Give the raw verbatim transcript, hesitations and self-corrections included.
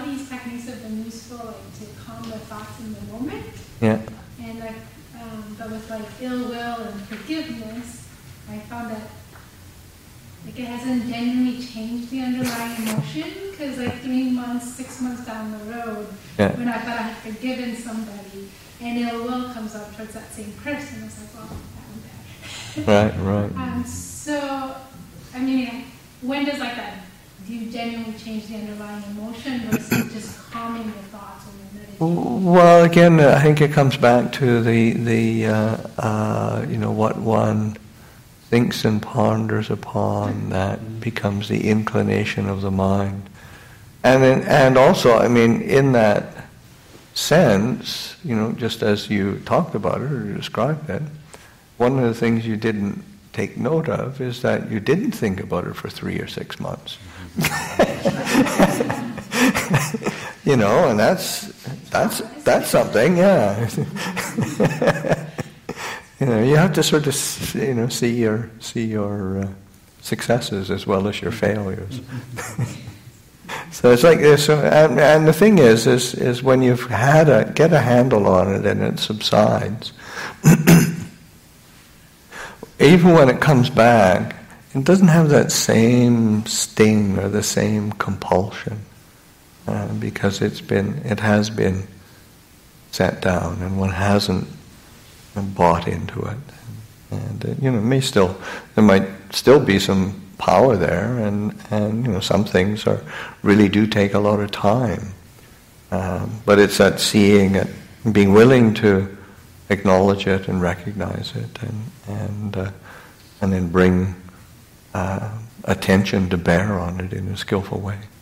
these techniques have been useful, like to calm the thoughts in the moment. Yeah. And like, um, but with like ill will and forgiveness, I found that like it hasn't genuinely changed the underlying emotion. Because like three months, six months down the road, yeah. when I thought I had forgiven somebody, and ill will comes up towards that same person, I was like, well, that was bad. Right, right. Um, so, I mean, when does like that? Do you genuinely change the underlying emotion versus just calming your thoughts when you're meditating? Well, again, I think it comes back to the the uh, uh, you know what one thinks and ponders upon, that becomes the inclination of the mind, and then, and also, I mean, in that sense, you know, just as you talked about it or described it, one of the things you didn't take note of is that you didn't think about it for three or six months. You know, and that's that's that's something, yeah. You know, you have to sort of, you know, see your see your uh, successes as well as your failures. So it's like this, and, and the thing is, is, is when you've had a get a handle on it and it subsides. Even when it comes back, it doesn't have that same sting or the same compulsion, uh, because it's been, it has been set down, and one hasn't bought into it. And uh, you know, it may still, there might still be some power there, and and you know, some things are really do take a lot of time. Um, but it's that seeing it, being willing to acknowledge it and recognize it, and and uh, and then bring uh, attention to bear on it in a skillful way.